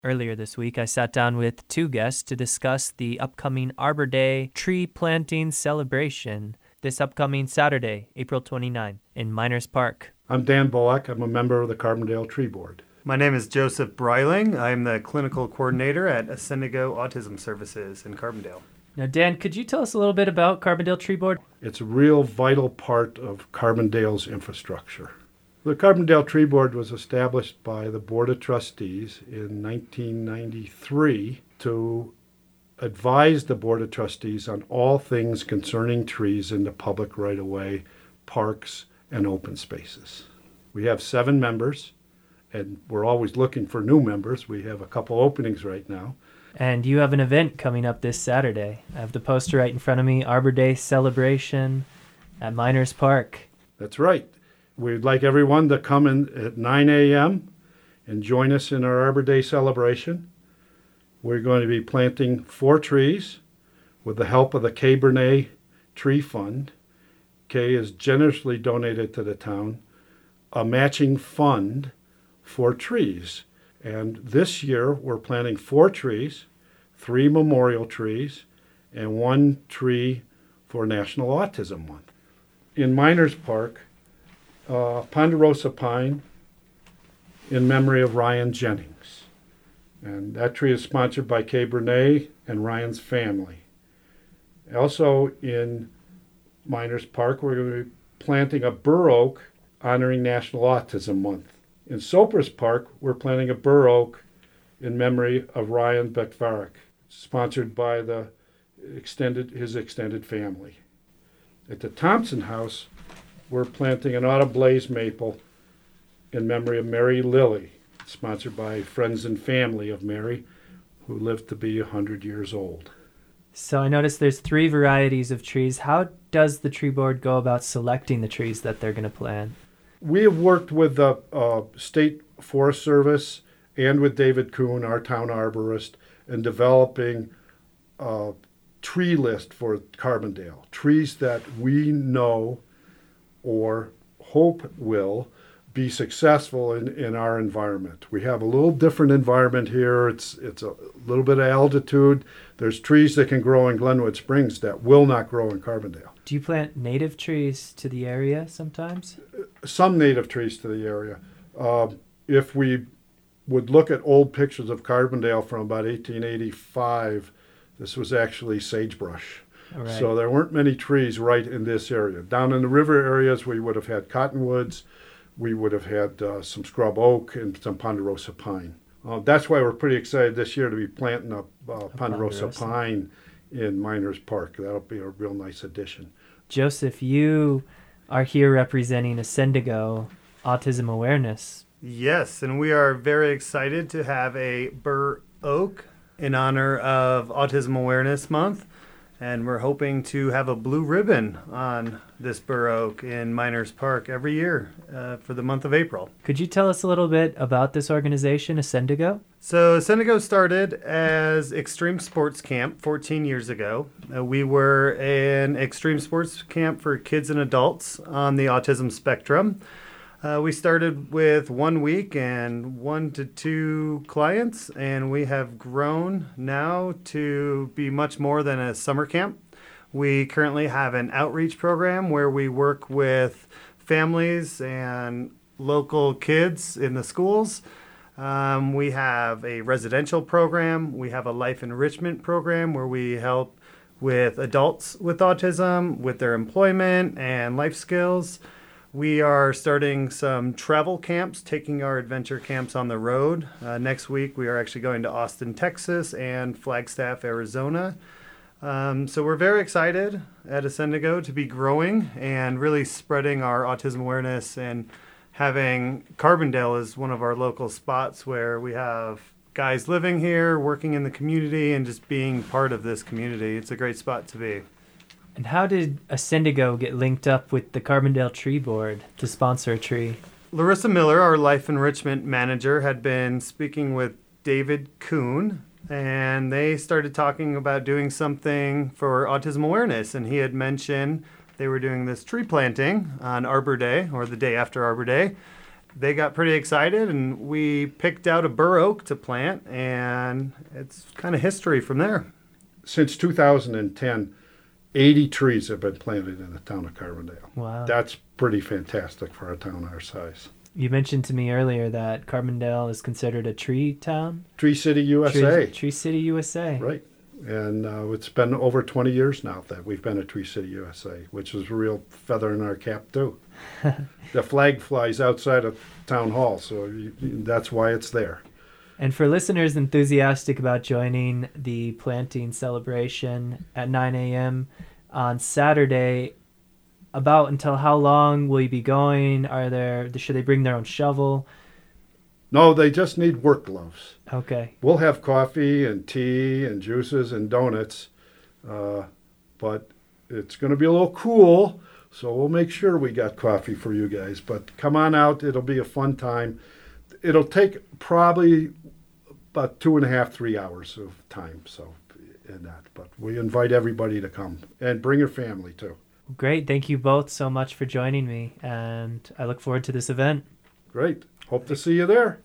Earlier this week, I sat down with two guests to discuss the upcoming Arbor Day tree planting celebration this upcoming Saturday, April 29, in Miners Park. I'm Dan Bullock. I'm a member of the Carbondale Tree Board. My name is Joseph Breiling. I'm the clinical coordinator at Ascendigo Autism Services in Carbondale. Now, Dan, could you tell us a little bit about Carbondale Tree Board? It's a real vital part of Carbondale's infrastructure. The Carbondale Tree Board was established by the Board of Trustees in 1993 to advise the Board of Trustees on all things concerning trees in the public right-of-way, parks, and open spaces. We have 7 members, and we're always looking for new members. We have a couple openings right now. And you have an event coming up this Saturday. I have the poster right in front of me, Arbor Day celebration at Miners Park. That's right. We'd like everyone to come in at 9 a.m. and join us in our Arbor Day celebration. We're going to be planting 4 trees with the help of the Cabernet Tree Fund. Kay has generously donated to the town a matching fund for trees. And this year we're planting 4 trees, 3 memorial trees, and 1 tree for National Autism Month. In Miners Park, Ponderosa pine in memory of Ryan Jennings. And that tree is sponsored by Cabernet and Ryan's family. Also in Miners Park, we're going to be planting a bur oak honoring National Autism Month. In Sopris Park, we're planting a bur oak in memory of Ryan Bekvarik, sponsored by his extended family. At the Thompson House, we're planting an autumn blaze maple in memory of Mary Lilly, sponsored by friends and family of Mary, who lived to be 100 years old. So I noticed there's 3 varieties of trees. How does the tree board go about selecting the trees that they're going to plant? We have worked with the State Forest Service and with David Kuhn, our town arborist, in developing a tree list for Carbondale. Trees that we know or hope will be successful in our environment. We have a little different environment here. It's a little bit of altitude. There's trees that can grow in Glenwood Springs that will not grow in Carbondale. Do you plant native trees to the area sometimes? Some native trees to the area. If we would look at old pictures of Carbondale from about 1885, this was actually sagebrush. Right. So there weren't many trees right in this area. Down in the river areas, we would have had cottonwoods. We would have had some scrub oak and some ponderosa pine. That's why we're pretty excited this year to be planting a ponderosa pine in Miners Park. That'll be a real nice addition. Joseph, you are here representing Ascendigo Autism Awareness. Yes, and we are very excited to have a bur oak in honor of Autism Awareness Month. And we're hoping to have a blue ribbon on this bur oak in Miners Park every year for the month of April. Could you tell us a little bit about this organization, Ascendigo? So Ascendigo started as Extreme Sports Camp 14 years ago. We were an extreme sports camp for kids and adults on the autism spectrum. We started with 1 week and 1 to 2 clients, and we have grown now to be much more than a summer camp. We currently have an outreach program where we work with families and local kids in the schools. We have a residential program. We have a life enrichment program where we help with adults with autism, with their employment and life skills. We are starting some travel camps, taking our adventure camps on the road. Next week, we are actually going to Austin, Texas, and Flagstaff, Arizona. So we're very excited at Ascendigo to be growing and really spreading our autism awareness and having Carbondale as one of our local spots where we have guys living here, working in the community, and just being part of this community. It's a great spot to be. And how did Ascendigo get linked up with the Carbondale Tree Board to sponsor a tree? Larissa Miller, our life enrichment manager, had been speaking with David Kuhn, and they started talking about doing something for autism awareness. And he had mentioned they were doing this tree planting on Arbor Day, or the day after Arbor Day. they got pretty excited, and we picked out a bur oak to plant, and it's kind of history from there. Since 2010, 80 trees have been planted in the town of Carbondale. Wow. That's pretty fantastic for a town our size. You mentioned to me earlier that Carbondale is considered a tree town. Tree City, USA. Tree City, USA. Right. And it's been over 20 years now that we've been at Tree City, USA, which is a real feather in our cap, too. The flag flies outside of Town Hall, so that's why it's there. And for listeners enthusiastic about joining the planting celebration at 9 a.m. on Saturday, about until how long will you be going? Should they bring their own shovel? No, they just need work gloves. Okay. We'll have coffee and tea and juices and donuts, but it's going to be a little cool, so we'll make sure we got coffee for you guys. But come on out. It'll be a fun time. It'll take probably about 2.5, 3 hours of time, but we invite everybody to come and bring your family, too. Great. Thank you both so much for joining me, and I look forward to this event. Great. Hope to see you there.